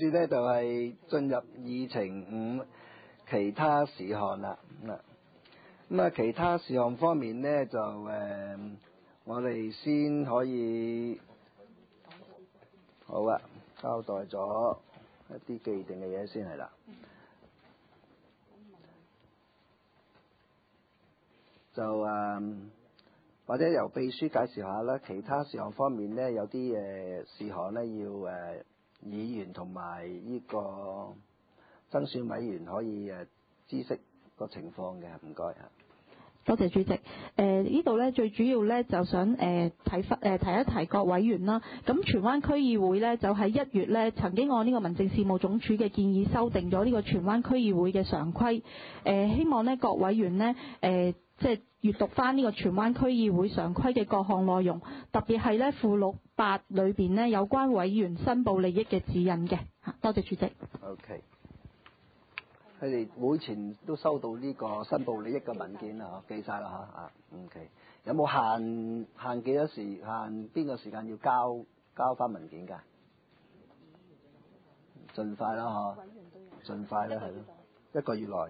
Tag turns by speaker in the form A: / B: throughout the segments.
A: 住咧就係進入議程5其他事項啦。咁啊，其他事項方面咧就我哋先可以好啊，交代咗一啲既定嘅嘢先係啦。就或者由秘書介紹下啦。其他事項方面咧，有啲事項咧要議員同埋呢個增選委員可以知悉個情況嘅，唔該啊。
B: 多謝主席。呢度咧最主要咧就想提一提各委員啦。咁荃灣區議會咧就喺1月咧曾經按呢個民政事務總署嘅建議修訂咗呢個荃灣區議會嘅常規。希望咧各委員呢即係閱讀翻呢個荃灣區議會常規嘅各項內容，特別係咧附錄8裏邊呢有關委員申報利益嘅指引嘅。多謝主席。
A: OK。佢哋會前都收到呢個申報利益嘅文件啦，記晒啦嚇。OK。有冇限幾多時限邊個時間要交翻文件㗎？盡快啦嚇，盡快啦係咯，1個月內。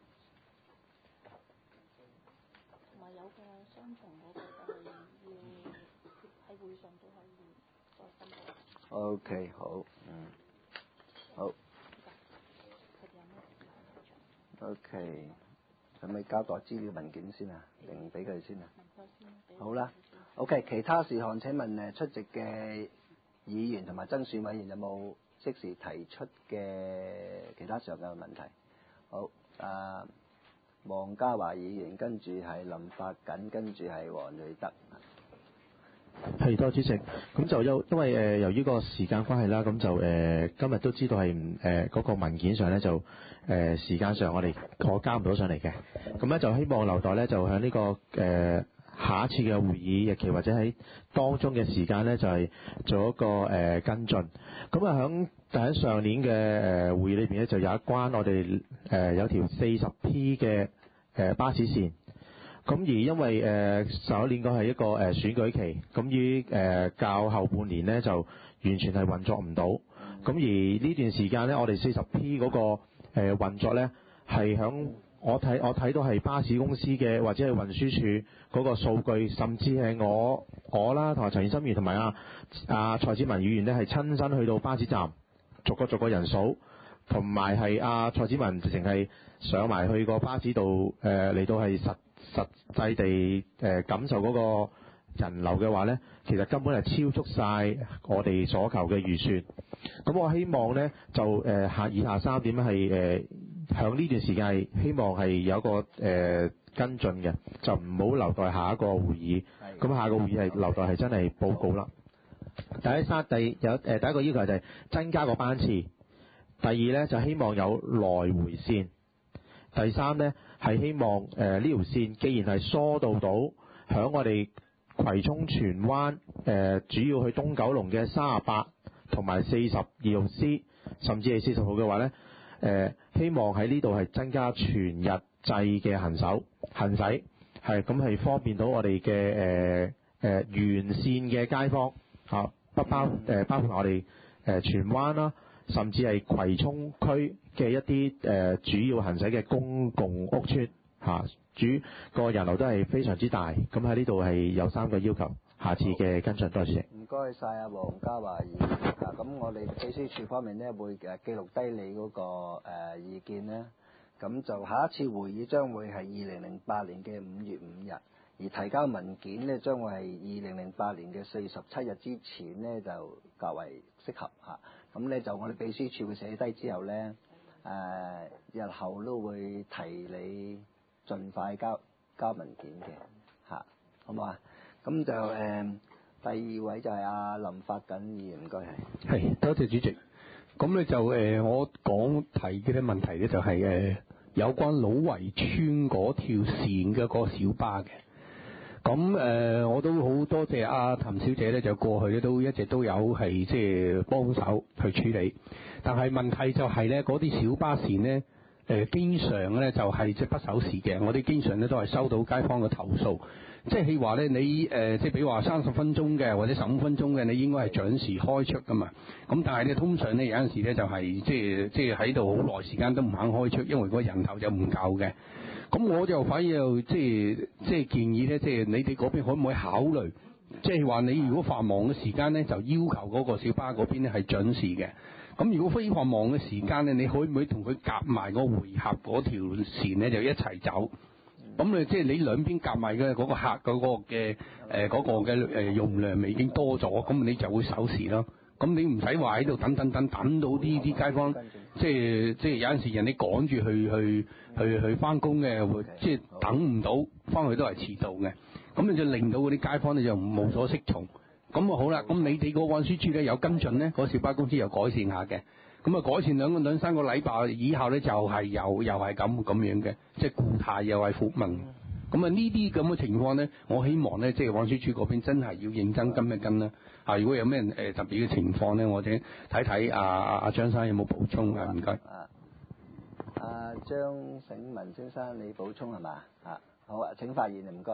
B: 同埋有嘅相同嗰個就係要喺會上都可以再申報。
A: OK， 好，好。OK， 係咪交代資料文件先啊？定俾佢先啊？好啦 ，OK， 其他事項請問出席嘅議員同埋增選委員有冇即時提出嘅其他上嘅問題？好，黃家華議員，跟住係林發瑾，跟住係黃瑞德。
C: 係，多謝主席。咁就因為由於個時間關係啦，咁就今日都知道係嗰個文件上咧就時間上我交唔到上嚟嘅。咁咧就希望留待咧就喺呢個下一次嘅會議日期或者喺當中嘅時間咧就係做一個跟進。咁啊喺上年嘅會議裏邊咧就有一關我哋有條40P 嘅巴士線。咁而因為上一年個係一個選舉期，咁於較後半年呢就完全係運作唔到。咁而呢段時間呢，我哋 40P 嗰個運作呢係響我睇到係巴士公司嘅或者係運輸署嗰個數據，甚至係我啦同埋陳健森議員同埋蔡子文議員呢係親身去到巴士站逐個人數，同埋係蔡子文直情係上埋去個巴士度嚟到係實際地感受嗰個人流嘅話呢，其實根本係超出晒我哋所求嘅預算。咁我希望呢，就以下3點係響呢段時間係希望係有一個跟進嘅，就唔好留待下一個會議。咁下一個會議係留待係真係報告啦。第一個要求就係增加個班次。第二呢，就希望有來回線。第3呢，係希望呢條線既然係疏導到響我哋葵涌荃灣主要去東九龍嘅38同埋42號 C， 甚至係40號嘅話呢，希望喺呢度係增加全日制嘅行駛，係咁係方便到我哋嘅沿線嘅街坊包括我哋荃灣啦，甚至係葵涌區嘅一啲主要行駛嘅公共屋邨主個人流都係非常之大。咁喺呢度係有3個要求，下次嘅跟進。多謝主席。
A: 唔該晒啊，黃家華議員。咁我哋秘書處方面呢會記錄低你嗰個意見呢。咁就下一次會議將會係2008年嘅5月5日，而提交文件呢將會係2008年嘅4月17日之前呢就較為適合嚇。咁呢就我哋秘書處會寫低之後呢，日後都會提你盡快交文件嘅嚇，好嘛？咁就第2位就係阿林發瑾議員，唔該係。
D: 多謝主席。咁咧就我提嘅啲問題咧就係有關老圍村嗰條線嘅嗰個小巴嘅。咁我都好多謝阿譚小姐咧，就過去咧都一直都有係即係幫手去處理。但係問題就係咧，嗰啲小巴線咧經常咧就係即係不守時嘅。我哋經常咧都係收到街坊嘅投訴， 即係話咧，你即係比如話30分鐘嘅或者15分鐘嘅，你應該係準時開出噶嘛。咁但係咧，通常咧有陣時咧就係即係喺度好耐時間都唔肯開出，因為個人頭就唔夠嘅。咁我就反而又即係建議咧，即係你哋嗰邊可唔可以考慮，即係話你如果繁忙嘅時間咧，就要求嗰個小巴嗰邊咧係準時嘅。咁如果非繁忙嘅時間咧，你可唔可以同佢夾埋個回合嗰條線咧，就一齊走？咁你即係你兩邊夾埋嘅嗰個客嗰個嘅嗰個嘅容量咪已經多咗，咁你就會守時咯。咁你唔使話喺度等到啲街坊，即係有陣時人哋趕住去翻工嘅，即係等唔到，翻去都係遲到嘅。咁你就令到嗰啲街坊咧就無所適從。咁啊好啦，咁你哋個運輸處咧有跟進咧，嗰小巴公司又改善下嘅。咁啊改善兩三個禮拜以後咧就係又係咁樣嘅，即係故態又係復萌。咁啊呢啲咁嘅情況咧，我希望咧即係運輸處嗰邊真係要認真跟一跟啦。啊，如果有咩特別嘅情況咧，我哋睇阿張生有冇補充啊？唔該。
A: 阿張醒文先生，你補充係嘛？啊，好啊，請發言，唔該。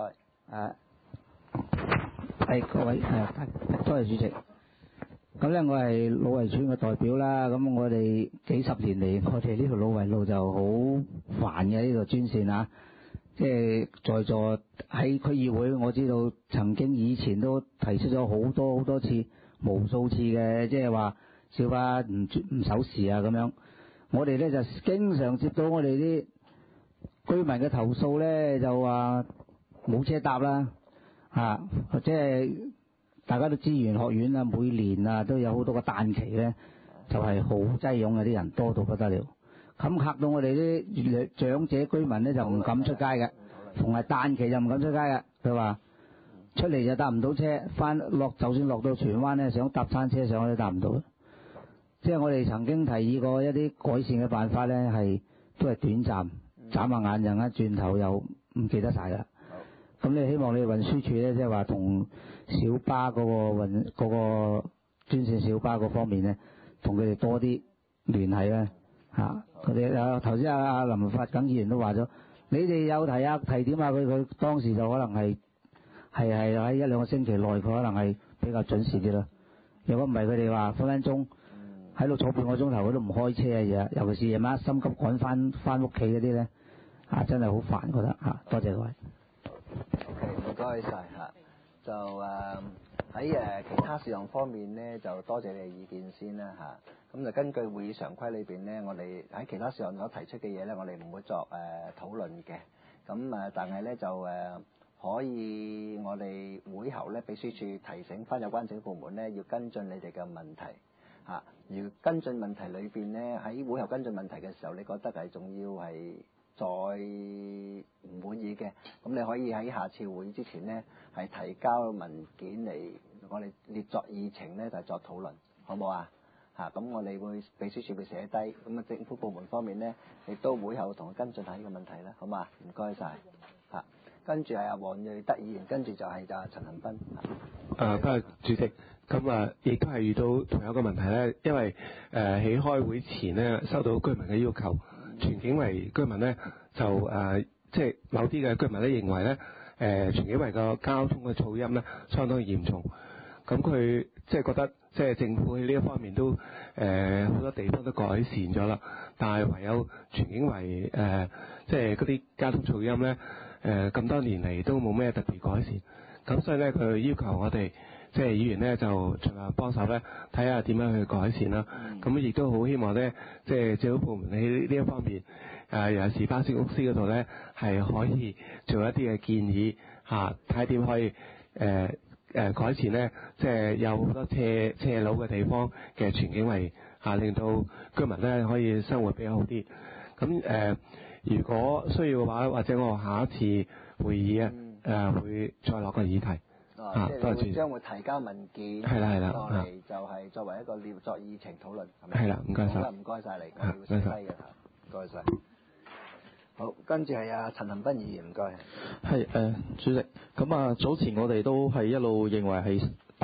E: 各位多謝主席。咁咧，我係老圍村嘅代表啦。咁我哋幾十年嚟，我哋呢條老圍路就好煩嘅呢條專線啊。即係在座喺區議會，我知道曾經以前都提出咗好多次、無數次嘅，即係話小巴唔守時啊咁樣。我哋咧就經常接到我哋啲居民嘅投訴咧，就話冇車搭啦，或者係大家都知園學院啊，每年啊都有好多個誕期咧，就係好擠擁嘅，啲人多到不得了。咁嚇到我哋啲長者居民咧就唔敢出街嘅，逢係誕期就唔敢出街嘅。佢話出嚟就搭唔到車，就算落到荃灣咧，想搭餐車上去都搭唔到。即係我哋曾經提議過一啲改善嘅辦法咧，都係短暫，眨下眼人一轉頭又唔記得晒㗎啦。咁你希望你運輸處咧，即係話同小巴嗰個專線小巴嗰方面咧，同佢哋多啲聯繫咧。佢哋頭先阿林發耿議員都話咗，你哋有提點下佢當時就可能係喺1-2個星期內，佢可能係比較準時啲咯。如果唔係，佢哋話分分鐘喺度坐半個鐘頭，佢都唔開車啊！尤其是夜晚心急趕翻屋企嗰啲咧，真係好煩，覺得多謝各位。
A: 唔該晒嚇。就喺其他事項方面咧，就多謝你嘅意見先啦嚇。咁就根據會議常規裏邊咧，我哋喺其他事項所提出嘅嘢咧，我哋唔會作討論嘅。咁但係咧就可以我哋會後咧，秘書處提醒翻有關政府部門咧，要跟進你哋嘅問題嚇。如跟進問題裏邊咧，喺會後跟進問題嘅時候，你覺得係仲要係再唔滿意嘅，咁你可以喺下次會議之前咧，係提交文件嚟，我哋列作議程咧，就作討論，好冇啊？咁我哋會秘書處會寫低，咁政府部門方面咧，亦都會後同佢跟進下呢個問題啦，好嘛？唔該晒。跟住係阿黃瑞德議員，跟住就係阿陳恒鑌。
F: 多謝主席。咁亦都係遇到同一個問題咧，因為喺開會前咧收到居民嘅要求，荃景圍居民咧就即係某啲嘅居民咧認為咧荃景圍個交通嘅噪音咧相當嚴重，咁佢即係覺得即係政府喺呢一方面都好多地方都改善咗啦，但係唯有荃景圍即係嗰啲交通噪音咧咁多年嚟都冇咩特別改善，咁所以咧佢要求我哋即係議員咧就盡量幫手咧睇下點樣去改善啦。咁亦都好希望咧即係政府部門喺呢一方面尤其是巴士公司嗰度咧係可以做一啲嘅建議睇點可以改善咧，即係有好多斜路嘅地方嘅荃景圍令到居民咧可以生活比較好啲。咁如果需要嘅話，或者我下一次會議會再落個議題。
A: 即係將會提交文件，
F: 係啦，
A: 落嚟就係作為一個列作議程討論，係咪？
F: 係啦，唔該晒。
A: 唔該晒你，我哋會寫低嘅。唔該晒。好，跟住係阿陳恒鑌議員，唔該。
C: 係主席，咁早前我哋都係一路認為係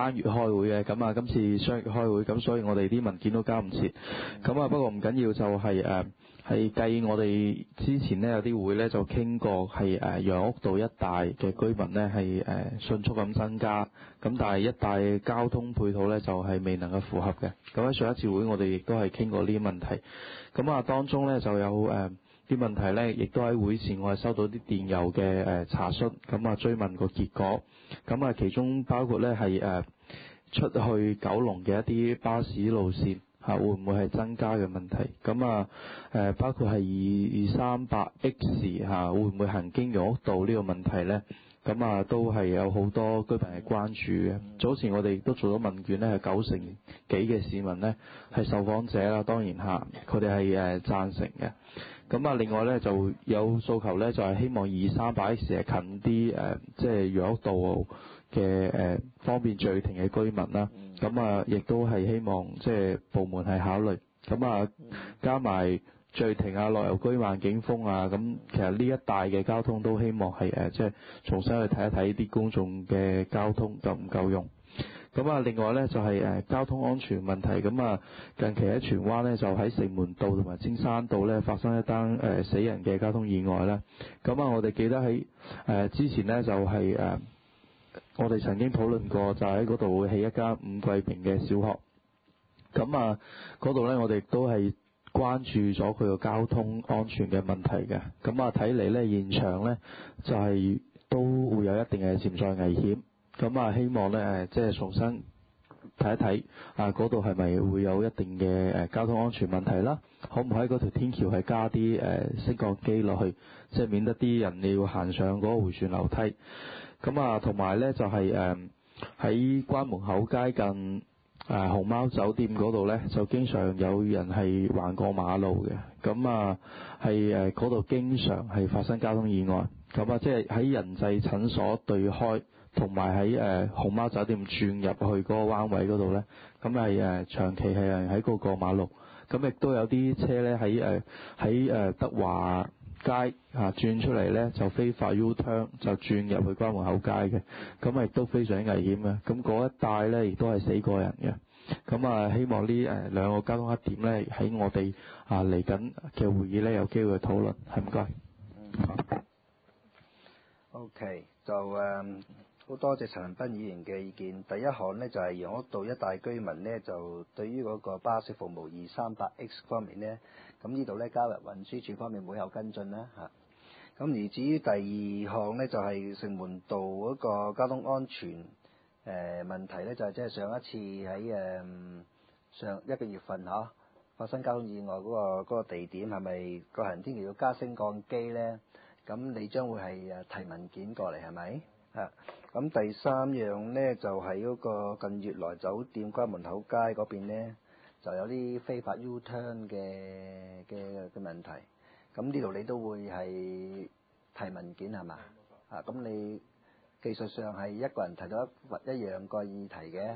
G: 單月開會嘅，咁啊今次雙月開會，咁所以我哋啲文件都交唔切。咁啊不過唔緊要，就係計我哋之前呢有啲會呢就傾過係楊屋道一帶嘅居民呢係迅速咁增加，咁但係一帶交通配套呢就係未能夠符合嘅。咁喺上一次會我哋亦都係傾過呢啲問題。咁啊當中呢就有啲問題呢，亦都喺會前我係收到啲電郵嘅查詢，咁啊追問個結果。咁啊其中包括呢係出去九龍嘅一啲巴士路線會唔會係增加嘅問題？咁啊包括係2238X 會唔會行經楊屋道呢個問題呢？咁啊都係有好多居民係關注嘅。早前我哋亦都做咗問卷呢，係90%幾嘅市民呢係受訪者啦，當然佢哋係贊成嘅。咁啊另外呢就有訴求呢，就係希望238X 係近啲即係楊屋道嘅方便序停嘅居民啦。咁啊亦都係希望即係部門係考慮。咁啊加埋序停落油居萬景峰咁其實呢一帶嘅交通都希望係即係重新去睇一睇啲公眾嘅交通夠唔夠用。咁啊另外呢就係交通安全問題。咁啊近期喺荃灣呢，就喺城門道同埋青山道呢發生一單死人嘅交通意外啦。咁啊我哋記得喺之前呢，就係我哋曾經討論過，就喺嗰度會起一間5季平嘅小學。咁啊嗰度呢，我哋都係關注咗佢個交通安全嘅問題嘅。咁啊睇嚟呢，現場呢就係都會有一定嘅潛在危險。咁啊希望呢即係重新睇一睇嗰度係咪會有一定嘅交通安全問題啦？可唔可以喺嗰條天橋係加啲升降機落去，即係免得啲人你要行上嗰個迴旋樓梯。咁啊同埋呢就係喺關門口街近熊貓酒店嗰度呢，就經常有人係橫過馬路嘅。咁啊係嗰度經常係發生交通意外。咁啊即係喺仁濟診所對開同埋喺熊貓酒店轉入去嗰個彎位嗰度呢，咁係長期係喺嗰個馬路。咁亦都有啲車呢喺德華街轉出嚟呢，就非法 U-turn 就轉入去關門口街嘅。咁亦都非常危險嘅。咁嗰一帶呢，亦都係死過人嘅。咁啊希望呢兩個交通黑點呢，喺我哋嚟緊嘅會議呢，有機會討論。係唔該。
A: OK， 就好多謝陳恒鑌議員嘅意見。第一項呢，就係楊屋道一帶居民呢，就對於嗰個巴士服務238X 方面呢，咁呢度呢，交由運輸署方面會有跟進啦嚇。咁而至於第二項呢，就係城門道嗰個交通安全問題呢，就係即係上一次喺上一個月份發生交通意外嗰個地點係咪個行人天橋要加升降機呢？咁你將會係提文件過嚟係咪？咁第三樣呢，就係嗰個近月來酒店關門口街嗰邊呢，就有啲非法 U-turn 嘅問題。咁呢度你都會係提文件係嘛？咁你技術上係一個人提到一樣個議題嘅。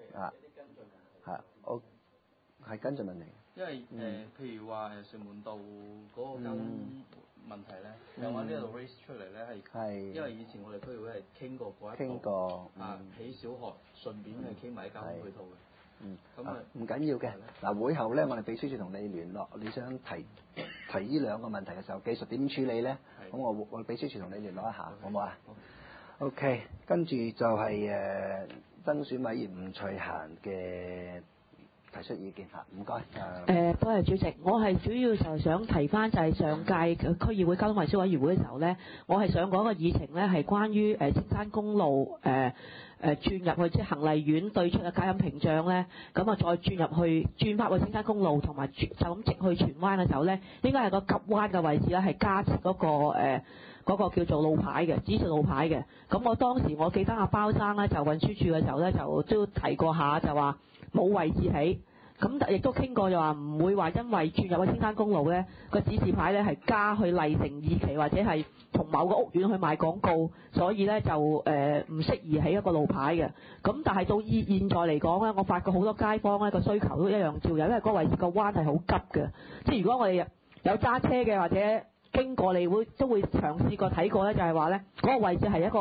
A: 我係跟進問題。
H: 因為譬如話城門道嗰個交通問題咧，又喺呢度 raise 出嚟咧，係因為以前我哋區會係傾過嗰一步，起小學順便係傾埋交通配套嘅。咁
A: 唔緊要嘅。嗱會後咧，我哋秘書處同你聯絡，你想提呢兩個問題嘅時候，技術點處理咧？咁我秘書處同你聯絡一下，好唔好啊？OK， 跟住就係增選委員吳翠嫻嘅提出意見嚇，唔該。
I: 多謝主席，我係主要就想提翻就係上屆區議會交通運輸委員會嘅時候呢，我係想講個議程呢係關於青山公路轉入去即係行麗苑對出嘅隔音屏障呢，咁啊再轉翻去青山公路同埋就咁直去荃灣嘅時候呢，應該係個急彎嘅位置呢係加設嗰個叫做路牌嘅指示路牌嘅。咁我當時我記得阿包生呢，就運輸署嘅時候呢，就都提過下就話冇位置起。咁亦都傾過就話唔會話因為轉入去青山公路呢個指示牌呢係加去麗城二期或者係同某個屋苑去賣廣告，所以呢就唔適宜起一個路牌嘅。咁但係到現在嚟講呢，我發覺好多街坊呢個需求都一樣照有，因為嗰個位置個彎係好急嘅。即係如果我哋有揸車嘅或者經過，你都會嘗試過睇過呢，就係話呢嗰個位置係一個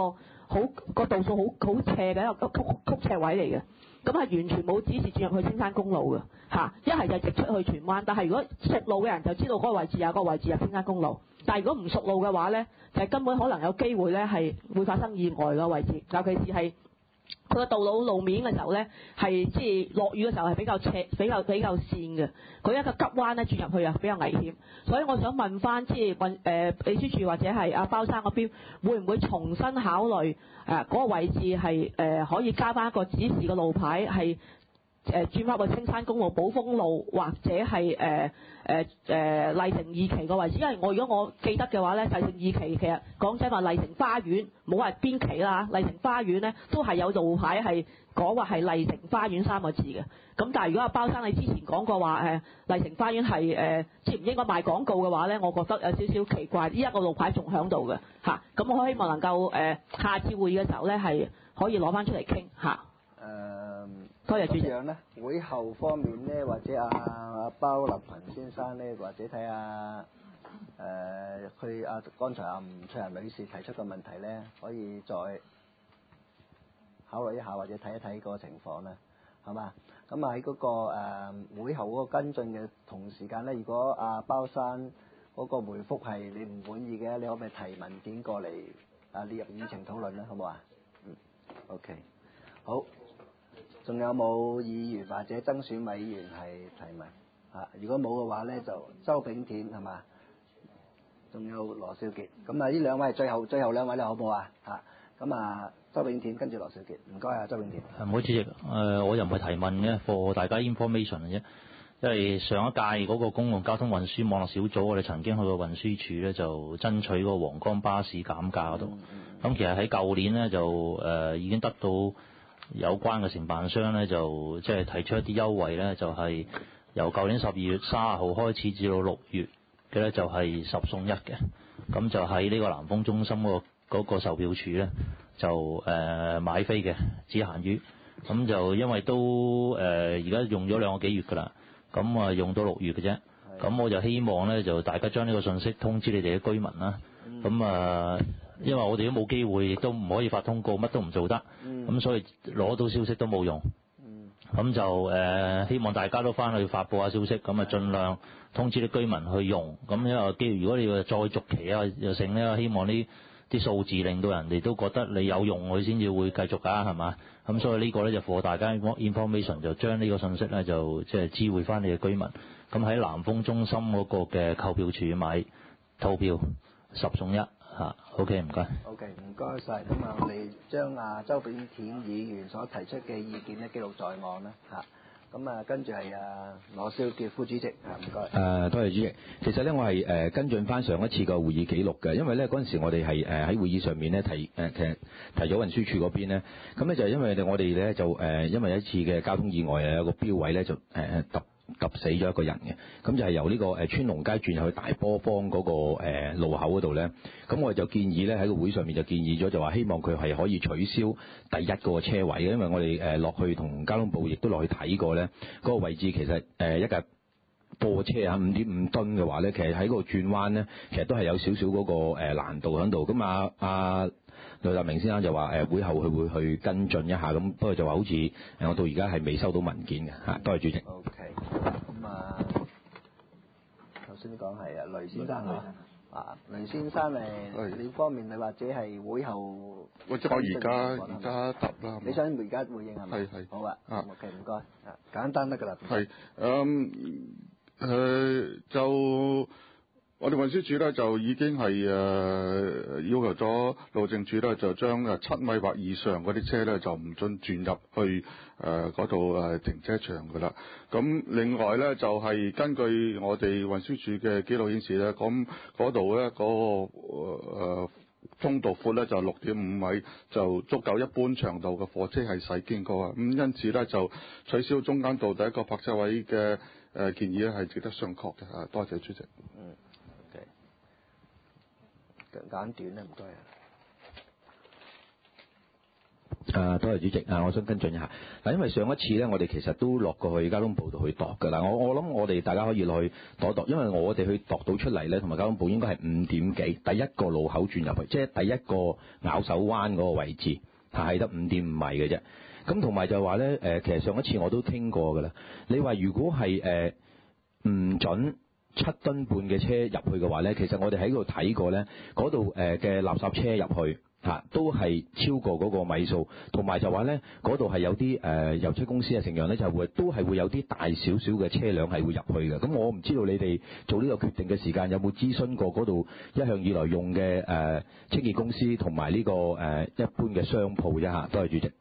I: 個度數好斜嘅一個曲斜位嚟嘅。咁係完全冇指示轉入去青山公路嘅嚇，一係就直出去荃灣。但係如果熟路嘅人就知道嗰個位置有嗰個位置入青山公路，但係如果唔熟路嘅話咧，就根本可能有機會咧係會發生意外嘅位置，尤其是係佢個道路面嘅時候咧，係即係落雨嘅時候係比較斜、比較跣嘅。佢一個急彎咧轉入去啊，比較危險。所以我想問翻即係秘書處或者係阿包生嗰邊，會唔會重新考慮嗰個位置係可以加翻一個指示嘅路牌係轉翻去青山公路、寶豐路或者係麗城二期個位置？因為如果我記得嘅話咧，麗城二期其實講真話麗城花園冇話邊期啦，麗城花園咧都係有路牌係講話係麗城花園3個字嘅。咁但係如果阿包生你之前講過話麗城花園係即係唔應該賣廣告嘅話咧，我覺得有少少奇怪。呢一個路牌仲喺度嘅嚇，咁我希望能夠下次會議嘅時候咧係可以攞翻出嚟傾嚇。多謝主席。咁樣咧，
A: 會後方面咧，或者阿包立群先生咧，或者睇下佢剛才吳翠蘭女士提出嘅問題咧，可以再考慮一下，或者睇一睇個情況啦，係嘛？咁喺嗰個會後嗰個跟進嘅同時間咧，如果阿包生嗰個回覆係你唔滿意嘅，你可唔可以提文件過嚟列入議程討論咧？好唔好啊？OK， 好。仲有冇議員或者爭選委員係提問？如果冇嘅話咧，就周炳添係嘛？仲有羅少傑。咁呢兩位最後兩位啦，好唔好啊？咁周炳添跟住羅少傑，唔該啊，周炳添。
J: 唔好主席，我又唔係提問嘅，for 大家 information 嘅啫。因為上一屆嗰個公共交通運輸網絡小組，我哋曾經去過運輸署咧，就爭取嗰個皇崗巴士減價嗰度。咁其實喺舊年咧就已經得到有關嘅承辦商咧就即係提出一啲優惠咧，就係由舊年12月30號開始至到6月嘅咧，就係10送1嘅。咁就喺呢個南豐中心嗰個售票處咧，就買飛嘅，只限於。咁就因為都而家用咗2個幾月㗎啦，咁用到6月嘅啫。咁我就希望咧就大家將呢個信息通知你哋嘅居民啦。咁因為我哋都冇機會，亦都唔可以發通告，乜都唔做得。咁所以攞到消息都冇用。咁就希望大家都翻去發佈下消息，咁盡量通知啲居民去用。咁因為如果你要再續期啊又剩咧，希望呢啲數字令到人哋都覺得你有用，佢先至會繼續㗎，係嘛？咁所以呢個咧就課大家 information 就將呢個信息咧就即係知會翻你嘅居民。咁喺南豐中心嗰個嘅購票處買套票10送1。OK 唔該。
A: OK 唔該晒。咁我哋將周炳添議員所提出嘅意見咧記錄在案啦咁跟住係羅少傑副主席唔該。
K: 多謝主席。其實咧我係跟進翻上一次個會議記錄嘅，因為咧嗰陣時我哋係喺會議上面咧其實提咗運輸署嗰邊咧，咁咧就因為我哋咧就因為一次嘅交通意外有個標位咧就揼死咗一個人嘅，咁就係由呢個川龍街轉入去大波坊嗰個路口嗰度咧，咁我哋就建議咧喺個會上面就建議咗，就話希望佢係可以取消第一個車位嘅，因為我哋落去同交通部亦都落去睇過咧，嗰個位置其實一架貨車5.5噸嘅話咧，其實喺嗰個轉彎咧，其實都係有少少嗰個難度喺度。咁呂達明先生就話會後佢會去跟進一下，咁不過就話好似我到而家係未收到文件嘅多謝主席。
A: OK， 咁頭先講係雷先生雷先生你方面你或者係會後，
L: 我即係而家答啦。
A: 你想而家回應係咪？
L: 係。
A: 好啊。OK 唔該。簡單得㗎啦。
L: 係就。我哋運輸署咧就已經係要求咗路政署咧就將7米或以上嗰啲車咧就唔准轉入去嗰度停車場㗎啦。咁另外咧就係根據我哋運輸署嘅記錄顯示咧，咁嗰度咧嗰個通道闊咧就6.5米，就足夠一般長度嘅貨車係駛經過啊。咁因此咧就取消中間道第一個泊車位嘅建議咧係值得商榷嘅。多謝主席。
A: 簡短咧，唔該
K: 多謝主席我想跟進一下嗱，因為上一次咧，我哋其實都落過去交通部度去度㗎啦。我諗我哋大家可以落去度度，因為我哋去度到出嚟咧，同埋交通部應該係5點幾，第一個路口轉入去，即係第一個咬手灣嗰個位置係得5.5米嘅啫。咁同埋就話咧其實上一次我都傾過㗎啦。你話如果係唔準7噸半嘅車入去嘅話咧，其實我哋喺嗰度睇過咧，嗰度嘅垃圾車入去。都係超過嗰個米數，同埋就話咧，嗰度係有啲油車公司成樣咧，都係會有啲大少少嘅車輛係會入去嘅。咁我唔知道你哋做呢個決定嘅時間有冇諮詢過嗰度一向以來用嘅清潔公司同埋呢個一般嘅商鋪啫嚇。多謝主席。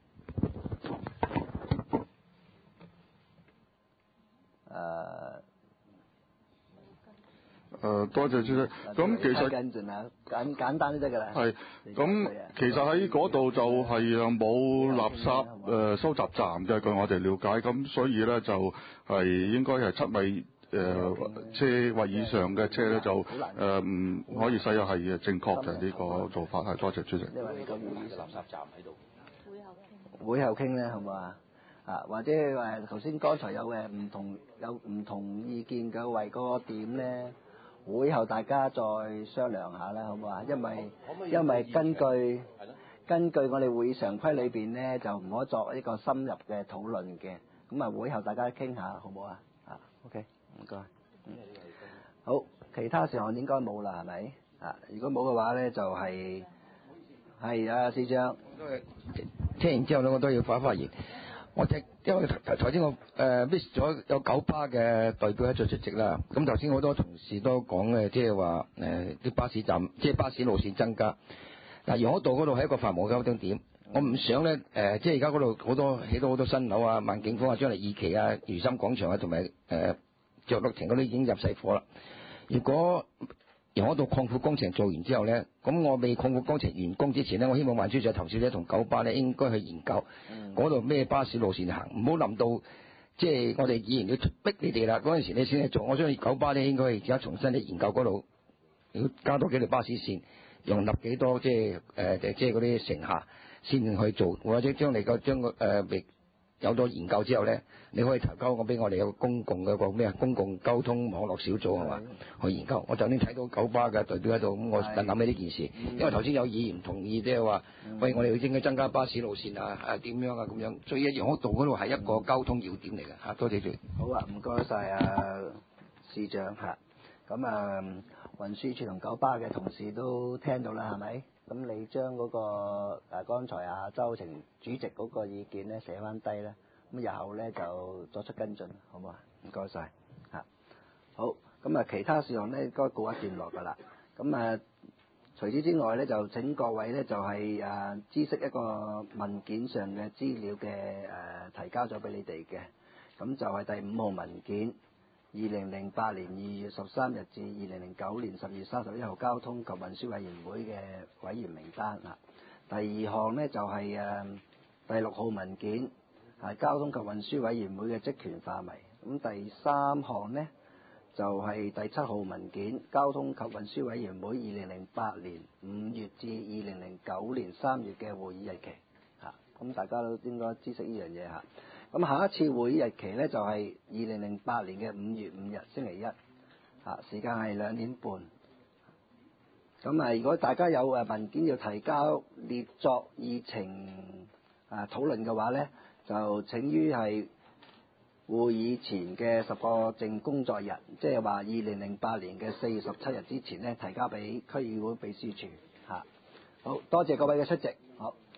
L: 多謝主席。咁其實
A: 跟進啊，簡單都得㗎啦。
L: 係，咁其實喺嗰度就係冇垃圾收集站嘅，據我哋了解，咁所以咧就係應該係7米車或以上嘅車咧就唔可以使用，係正確嘅呢個做法係。多謝主席。
A: 因為你個垃圾站喺度，會後傾咧，好唔好啊？或者頭先剛才有唔同意見嘅為嗰個點咧。會後大家再商量下啦，好唔好啊？因為根據我哋會議常規裏邊咧，就唔可以作一個深入嘅討論嘅。咁啊，會後大家傾下，好唔好啊？OK， 唔該。好，其他事項應該冇啦，係咪？如果冇嘅話咧，就係司長。
M: 聽完之後咧，我都要發言。因為頭先我miss 咗有九巴嘅代表喺度出席啦。咁頭先好多同事都講嘅，即係話啲巴士站，即係巴士路線增加。嗱，楊屋道嗰度係一個繁忙交通點，我唔想咧即係而家嗰度好多起到好多新樓啊，萬景坊啊、將來二期啊、如心廣場啊，同埋着樂亭嗰啲已經入細貨啦。如果楊屋道擴闊工程做完之後咧，咁我未擴闊工程完工之前咧，我希望運輸署投資者同九巴咧應該去研究嗰度咩巴士路線行，唔好諗到即係我哋議員要逼你哋啦，嗰陣時你先去做。我相信九巴咧應該而家重新研究嗰度，如果加多幾條巴士線，容納幾多即係嗰啲乘客先去做，或者將有咗研究之後咧，你可以提交俾我哋有個公共嘅個咩公共交通網絡小組係嘛去研究。我就先睇到九巴嘅代表喺度，咁我諗起呢件事，因為頭先有議員唔同意，即係話喂，我哋應該增加巴士路線點樣咁樣，所以楊屋道嗰度係一個交通要點嚟嘅嚇。多謝主。
A: 好啊，唔該晒司長嚇。咁運輸署同九巴嘅同事都聽到啦，係咪？咁你將嗰個剛才周庭主席嗰個意見咧寫翻低啦，咁日後咧就作出跟進，好唔好啊？唔該晒嚇。好，咁其他事項咧應該告一段落㗎啦。咁除此之外咧，就請各位咧就係知悉一個文件上嘅資料嘅提交咗俾你哋嘅，咁就係第5號文件。2008年2月13日至2009年10月31號交通及運輸委員會嘅委員名單啊。第二項呢，就係第6號文件，係交通及運輸委員會嘅職權範圍。咁第3項呢，就係第7號文件，交通及運輸委員會2008年5月至2009年3月嘅會議日期嚇。咁大家都應該知悉呢樣嘢嚇。咁下一次會議日期咧就係2008年嘅5月5日星期一，時間係2點半。咁如果大家有文件要提交列作議程討論嘅話咧，就請於係會議前嘅10個正工作日，即係話2008年嘅4月17日之前咧提交俾區議會秘書處嚇。好多謝各位嘅出席，好。